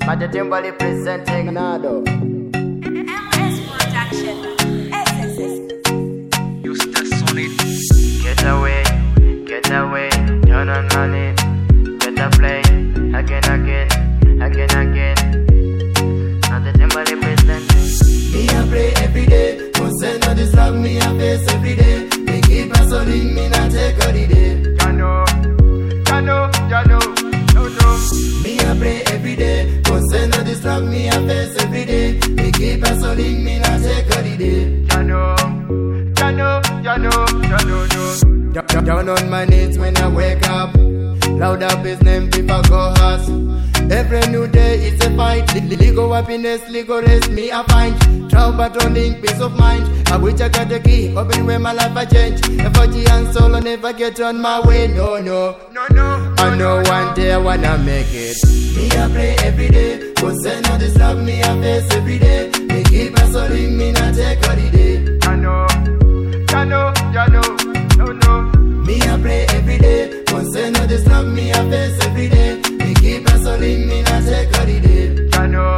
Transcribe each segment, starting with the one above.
Mad Timberly presenting Nado. MS Production. SSS. Use the Sonic. Get away, turn on money. Better play, again. Mad Timberly presenting. Me a pray every day, concern on this love me a face every day. Me keep a soling, me not take holiday. No. Me a pray every day, concern on this love me a face every day. Me keep a soling, me not take holiday. Down on my knees when I wake up. Loud up his name before go house. Every new day it's a fight. Legal happiness, legal rest me I find. Trouble turning peace of mind. I wish I got the key, open where my life I change. FG and solo never get on my way, no. I know one day I wanna make it. Me I pray every day, concern on this love me I face every day. Me keep a soling, me not take holiday. No. Me a pray every day, concern on this love me I face every day. Me keep a soling, me not take holiday.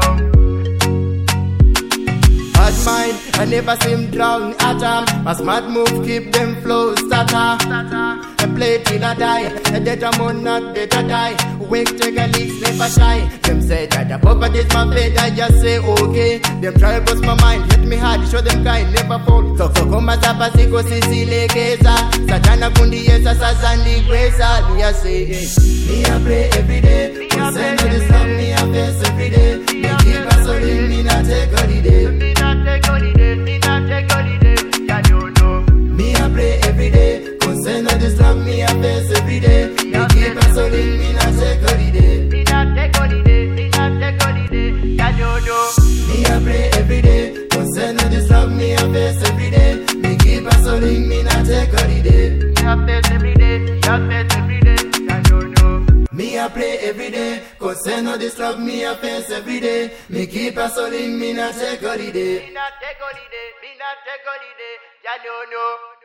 Bad mind, I never seem drown at all. My smart move keep them flows starter. I play till I die, a dead amount not dead I die. Wake take a leaks, never shy. Them say that the poverty's my fate, I just say okay. Them try bust my mind, hit me hard, show them kind, never fall. So come as a pasico, sisi legeza. Satana kundi yesa, sazandi gresa. Me a say, me a pray every day. Concern on this love, me a face every day. Me keep a soling, me not take holiday. Me a pray every day, concern on this love me a face every day. Me keep a soling, me not take holiday. Me a pray every day, concern on this love me a face every day. Me keep a soling, me not take holiday. Me a pray every day, concern on this love me a face every day. Me keep a soling, me not take holiday. Me not take holiday, ya no.